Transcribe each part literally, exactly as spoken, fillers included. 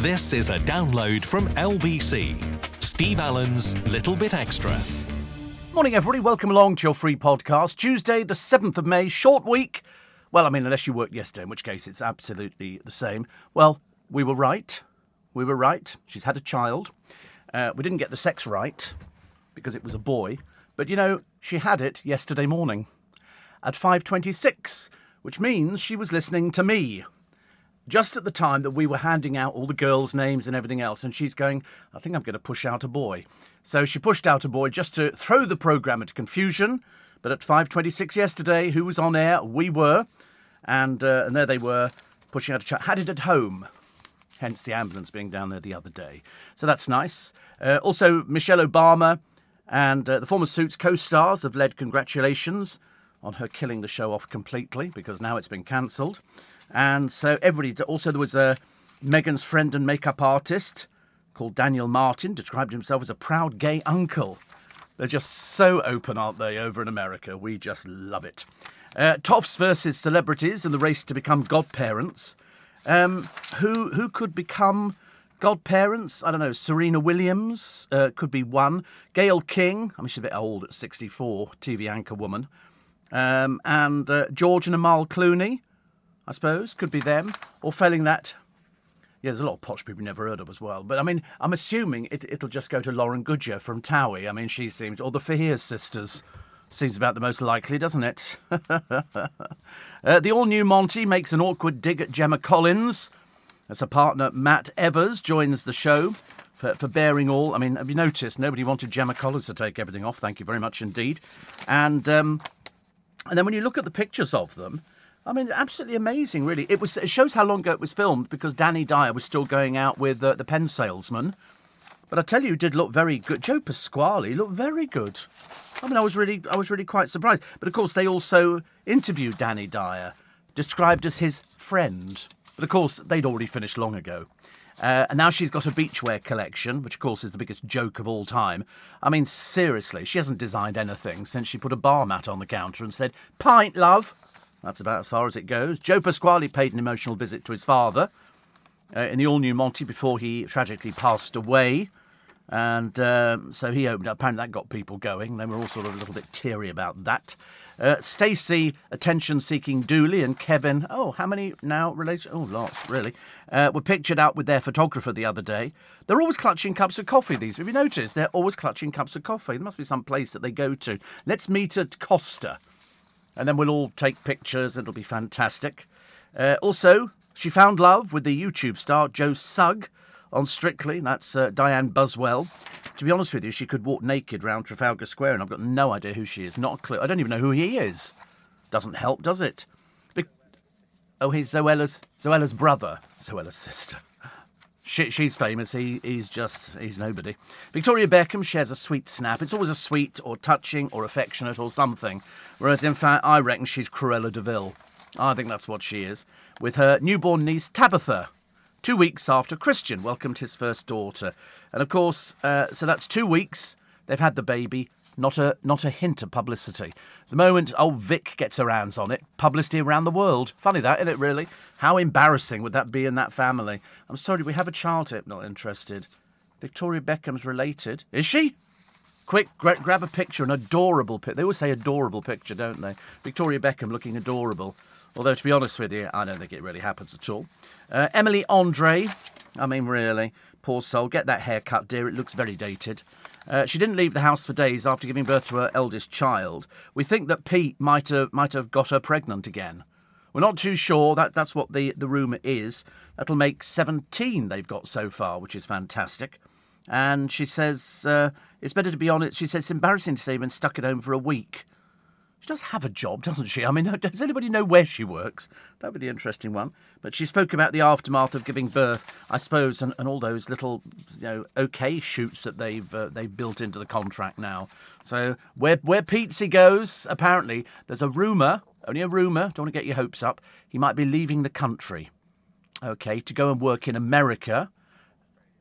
This is a download from L B C. Steve Allen's Little Bit Extra. Morning, everybody. Welcome along to your free podcast. Tuesday, the seventh of May, short week. Well, I mean, unless you worked yesterday, in which case it's absolutely the same. Well, we were right. We were right. She's had a child. Uh, we didn't get the sex right because it was a boy. But, you know, she had it yesterday morning at five twenty-six, which means she was listening to me. Just at the time that we were handing out all the girls' names and everything else, and she's going, I think I'm going to push out a boy. So she pushed out a boy just to throw the programme into confusion. But at five twenty-six yesterday, who was on air? We were. And uh, and there they were, pushing out a child. Had it at home. Hence the ambulance being down there the other day. So that's nice. Uh, also, Michelle Obama and uh, the former Suits co-stars have led congratulations on her killing the show off completely, because now it's been cancelled. And so everybody, also there was a Meghan's friend and makeup artist called Daniel Martin, described himself as a proud gay uncle. They're just so open, aren't they, over in America? We just love it. Uh, toffs versus celebrities in the race to become godparents. Um, who who could become godparents? I don't know. Serena Williams uh, could be one. Gayle King, I mean, she's a bit old at sixty-four, T V anchor woman. Um, and uh, George and Amal Clooney, I suppose, could be them. Or failing that, yeah, there's a lot of posh people you've never heard of as well. But, I mean, I'm assuming it, it'll just go to Lauren Goodger from Towie. I mean, she seems... Or the Fahir sisters. Seems about the most likely, doesn't it? uh, the all-new Monty makes an awkward dig at Gemma Collins as her partner Matt Evers joins the show for, for bearing all. I mean, have you noticed? Nobody wanted Gemma Collins to take everything off. Thank you very much indeed. And... Um, And then when you look at the pictures of them, I mean, absolutely amazing, really. It was. It shows how long ago it was filmed, because Danny Dyer was still going out with uh, the pen salesman. But I tell you, it did look very good. Joe Pasquale looked very good. I mean, I was really, I was really quite surprised. But of course, they also interviewed Danny Dyer, described as his friend. But of course, they'd already finished long ago. Uh, and now she's got a beachwear collection, which, of course, is the biggest joke of all time. I mean, seriously, she hasn't designed anything since she put a bar mat on the counter and said, "Pint, love." That's about as far as it goes. Joe Pasquale paid an emotional visit to his father uh, in the all-new Monty before he tragically passed away. And um, so he opened up. Apparently that got people going. They were all sort of a little bit teary about that. Uh, Stacey, attention-seeking Dooley, and Kevin, oh, how many now related? Oh, lots, really, uh, were pictured out with their photographer the other day. They're always clutching cups of coffee, these. Have you noticed? They're always clutching cups of coffee. There must be some place that they go to. Let's meet at Costa. And then we'll all take pictures. It'll be fantastic. Uh, also, she found love with the YouTube star Joe Sugg on Strictly. That's uh, Diane Buswell. To be honest with you, she could walk naked round Trafalgar Square, and I've got no idea who she is. Not a clue. I don't even know who he is. Doesn't help, does it? Be- oh, he's Zoella's Zoella's brother. Zoella's sister. She, she's famous. He, he's just, he's nobody. Victoria Beckham shares a sweet snap. It's always a sweet or touching or affectionate or something. Whereas, in fact, I reckon she's Cruella de Vil. I think that's what she is. With her newborn niece, Tabitha. Two weeks after Christian welcomed his first daughter. And, of course, uh, so that's two weeks. They've had the baby. Not a not a hint of publicity. The moment old Vic gets her hands on it, publicity around the world. Funny that, isn't it, really? How embarrassing would that be in that family? I'm sorry, we have a child here. Not interested. Victoria Beckham's related. Is she? Quick, gra- grab a picture, an adorable picture. They always say adorable picture, don't they? Victoria Beckham looking adorable. Although, to be honest with you, I don't think it really happens at all. Uh, Emily Andre, I mean, really, poor soul. Get that haircut, dear. It looks very dated. Uh, she didn't leave the house for days after giving birth to her eldest child. We think that Pete might have might have got her pregnant again. We're not too sure. That that's what the, the rumour is. That'll make seventeen they've got so far, which is fantastic. And she says uh, it's better to be honest. She says it's embarrassing to say you've been stuck at home for a week. She does have a job, doesn't she? I mean, does anybody know where she works? That would be the interesting one. But she spoke about the aftermath of giving birth, I suppose, and, and all those little, you know, OK shoots that they've uh, they've built into the contract now. So where where Pete goes, apparently, there's a rumour, only a rumour, don't want to get your hopes up, he might be leaving the country, OK, to go and work in America.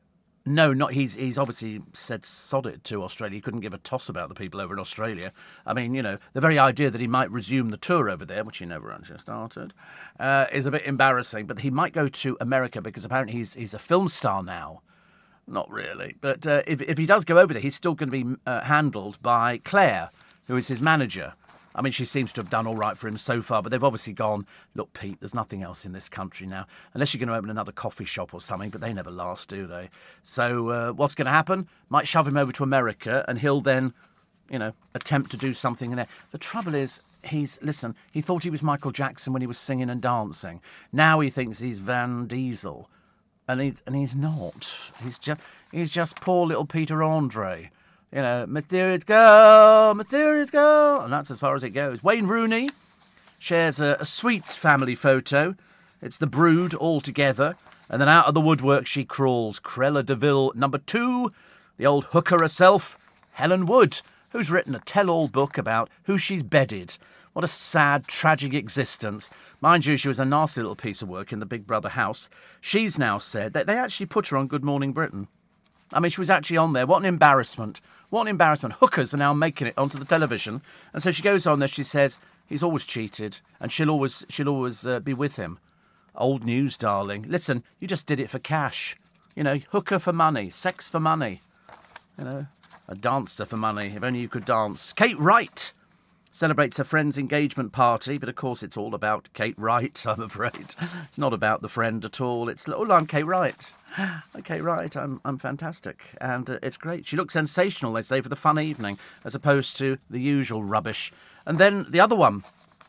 No, not he's he's obviously said sod it to Australia. He couldn't give a toss about the people over in Australia. I mean, you know, the very idea that he might resume the tour over there, which he never actually started, uh, is a bit embarrassing. But he might go to America because apparently he's he's a film star now. Not really, but uh, if if he does go over there, he's still going to be uh, handled by Claire, who is his manager. I mean, she seems to have done all right for him so far, but they've obviously gone, look, Pete, there's nothing else in this country now, unless you're going to open another coffee shop or something, but they never last, do they? So uh, what's going to happen? Might shove him over to America, and he'll then, you know, attempt to do something in there. The trouble is, he's, listen, he thought he was Michael Jackson when he was singing and dancing. Now he thinks he's Van Diesel, and, he, and he's not. He's just, he's just poor little Peter Andre. You know, mysterious girl, mysterious girl, and that's as far as it goes. Wayne Rooney shares a, a sweet family photo. It's the brood all together, and then out of the woodwork she crawls. Cruella de Vil, number two, the old hooker herself, Helen Wood, who's written a tell-all book about who she's bedded. What a sad, tragic existence. Mind you, she was a nasty little piece of work in the Big Brother house. She's now said that they actually put her on Good Morning Britain. I mean, she was actually on there. What an embarrassment. What an embarrassment. Hookers are now making it onto the television. And so she goes on there, she says, he's always cheated, and she'll always she'll always uh, be with him. Old news, darling. Listen, you just did it for cash. You know, hooker for money, sex for money. You know, a dancer for money, if only you could dance. Kate Wright celebrates her friend's engagement party, but of course it's all about Kate Wright, I'm afraid. It's not about the friend at all. It's, oh, I'm Kate Wright. Okay, right, I'm I'm fantastic, and uh, it's great. She looks sensational, they say, for the fun evening, as opposed to the usual rubbish. And then the other one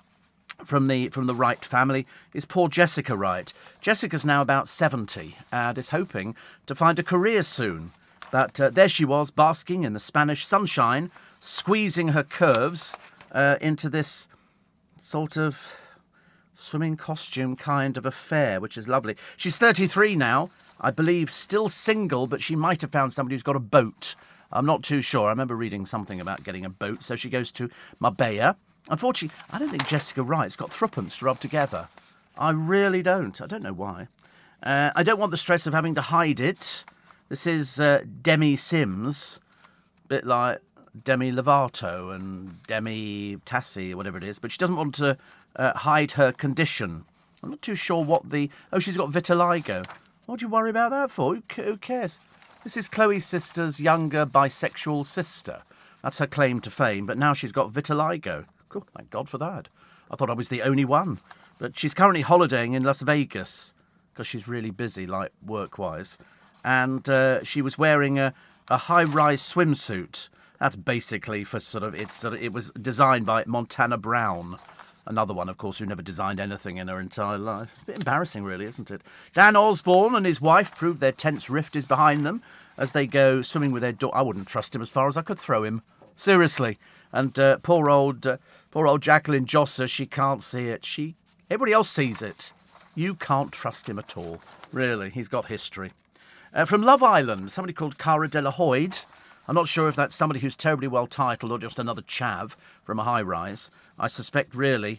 from the from the Wright family is poor Jessica Wright. Jessica's now about seventy and is hoping to find a career soon. But uh, there she was, basking in the Spanish sunshine, squeezing her curves uh, into this sort of swimming costume kind of affair, which is lovely. She's thirty-three now. I believe still single, but she might have found somebody who's got a boat. I'm not too sure. I remember reading something about getting a boat. So she goes to Marbella. Unfortunately, I don't think Jessica Wright's got threepence to rub together. I really don't. I don't know why. Uh, I don't want the stress of having to hide it. This is uh, Demi Sims, a bit like Demi Lovato and Demi Tassi, whatever it is. But she doesn't want to uh, hide her condition. I'm not too sure what the... Oh, she's got vitiligo. What do you worry about that for? Who cares? This is Chloe's sister's younger bisexual sister. That's her claim to fame, but now she's got vitiligo. Cool, thank God for that. I thought I was the only one. But she's currently holidaying in Las Vegas because she's really busy, like, work-wise. And uh, she was wearing a, a high-rise swimsuit. That's basically for sort of... It's sort of, it was designed by Montana Brown. Another one, of course, who never designed anything in her entire life. A bit embarrassing, really, isn't it? Dan Osborne and his wife prove their tense rift is behind them as they go swimming with their daughter. I wouldn't trust him as far as I could throw him. Seriously. And uh, poor old uh, poor old Jacqueline Josser, she can't see it. She, everybody else sees it. You can't trust him at all. Really, he's got history. Uh, from Love Island, somebody called Cara Delahoyd. I'm not sure if that's somebody who's terribly well titled or just another chav from a high-rise. I suspect, really,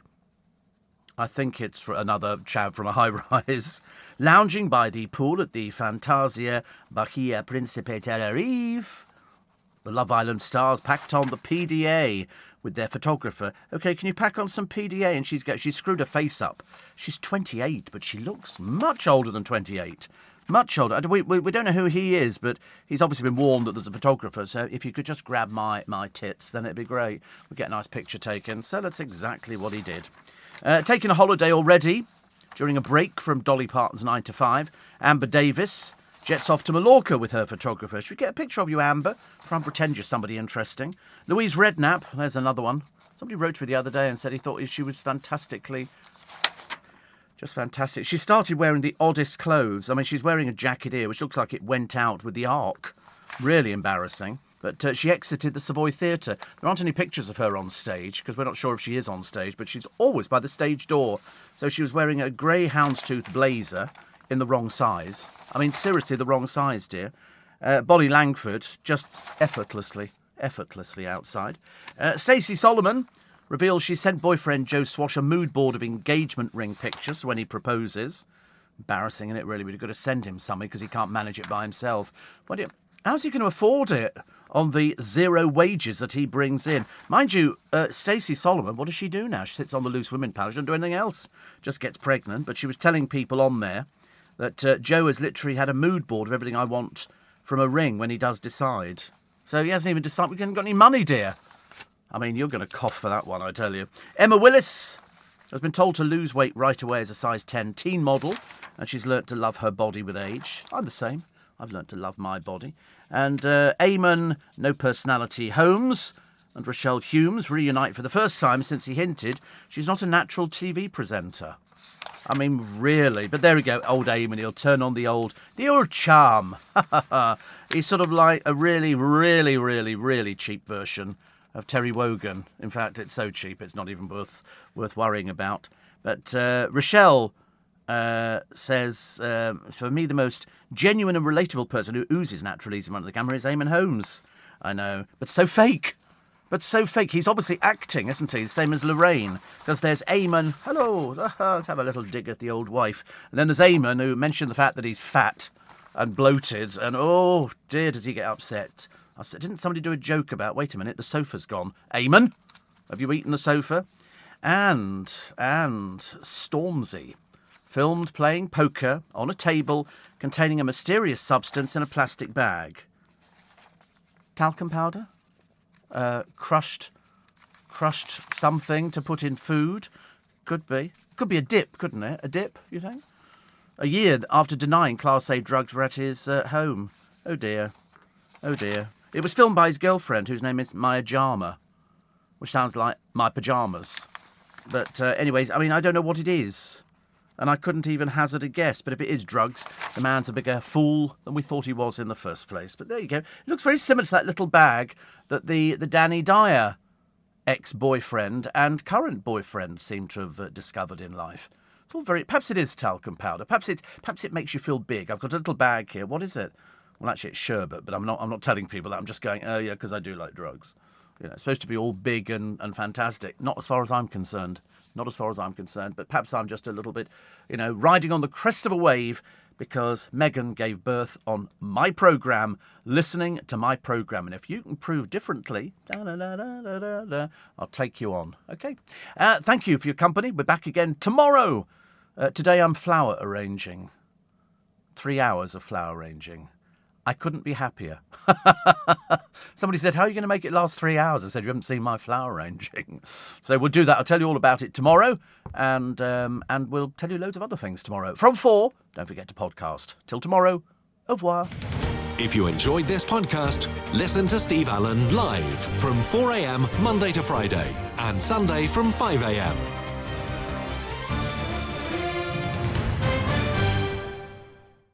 I think it's for another chav from a high-rise. Lounging by the pool at the Fantasia Bahia Principe Tenerife. The Love Island stars packed on the P D A with their photographer. OK, can you pack on some P D A? And she's got, she's screwed her face up. She's twenty-eight, but she looks much older than twenty-eight. Much older. We, we, we don't know who he is, but he's obviously been warned that there's a photographer, so if you could just grab my, my tits, then it'd be great. We'll get a nice picture taken. So that's exactly what he did. Uh, taking a holiday already, during a break from Dolly Parton's nine to five, Amber Davis jets off to Mallorca with her photographer. Should we get a picture of you, Amber? Try and pretend you're somebody interesting. Louise Redknapp, there's another one. Somebody wrote to me the other day and said he thought she was fantastically... Just fantastic. She started wearing the oddest clothes. I mean, she's wearing a jacket here, which looks like it went out with the arc. Really embarrassing. But uh, she exited the Savoy Theatre. There aren't any pictures of her on stage, because we're not sure if she is on stage, but she's always by the stage door. So she was wearing a grey houndstooth blazer in the wrong size. I mean, seriously, the wrong size, dear. Uh, Bonnie Langford, just effortlessly, effortlessly outside. Uh, Stacey Solomon reveals she sent boyfriend Joe Swash a mood board of engagement ring pictures when he proposes. Embarrassing, isn't it, really? We've got to send him something because he can't manage it by himself. What do you, how's he going to afford it on the zero wages that he brings in? Mind you, uh, Stacey Solomon, what does she do now? She sits on the Loose Women panel. She doesn't do anything else. Just gets pregnant. But she was telling people on there that uh, Joe has literally had a mood board of everything I want from a ring when he does decide. So he hasn't even decided. We haven't got any money, dear. I mean, you're going to cough for that one, I tell you. Emma Willis has been told to lose weight right away as a size ten teen model, and she's learnt to love her body with age. I'm the same. I've learnt to love my body. And uh, Eamon, no personality, Holmes and Rochelle Humes reunite for the first time since he hinted she's not a natural T V presenter. I mean, really. But there we go, old Eamon. He'll turn on the old, the old charm. He's sort of like a really, really, really, really cheap version of Terry Wogan. In fact, it's so cheap, it's not even worth worth worrying about. But uh, Rochelle uh, says, uh, for me, the most genuine and relatable person who oozes naturalism under the camera is Eamon Holmes. I know, but so fake. But so fake. He's obviously acting, isn't he? The same as Lorraine. Because there's Eamon. Hello, let's have a little dig at the old wife. And then there's Eamon, who mentioned the fact that he's fat and bloated. And oh, dear, does he get upset. I said, didn't somebody do a joke about, wait a minute, the sofa's gone. Eamon, have you eaten the sofa? And, and Stormzy, filmed playing poker on a table containing a mysterious substance in a plastic bag. Talcum powder? Uh, crushed, crushed something to put in food? Could be. Could be a dip, couldn't it? A dip, you think? A year after denying Class A drugs were at his uh, home. Oh dear. Oh dear. It was filmed by his girlfriend, whose name is Maya Jama, which sounds like my pyjamas. But uh, anyways, I mean, I don't know what it is. And I couldn't even hazard a guess. But if it is drugs, the man's a bigger fool than we thought he was in the first place. But there you go. It looks very similar to that little bag that the, the Danny Dyer ex-boyfriend and current boyfriend seem to have uh, discovered in life. It's all very... Perhaps it is talcum powder. Perhaps it, perhaps it makes you feel big. I've got a little bag here. What is it? Well, actually, it's sherbet, but I'm not I'm not telling people that. I'm just going, oh, yeah, because I do like drugs. You know, it's supposed to be all big and, and fantastic. Not as far as I'm concerned. Not as far as I'm concerned. But perhaps I'm just a little bit, you know, riding on the crest of a wave because Meghan gave birth on my programme, listening to my programme. And if you can prove differently, da, da, da, da, da, da, I'll take you on. OK? Uh, thank you for your company. We're back again tomorrow. Uh, today I'm flower arranging. Three hours of flower arranging. I couldn't be happier. Somebody said, how are you going to make it last three hours? I said, you haven't seen my flower arranging. So we'll do that. I'll tell you all about it tomorrow. And um, and we'll tell you loads of other things tomorrow. From four, don't forget to podcast. Till tomorrow, au revoir. If you enjoyed this podcast, listen to Steve Allen live from four a.m. Monday to Friday and Sunday from five a.m.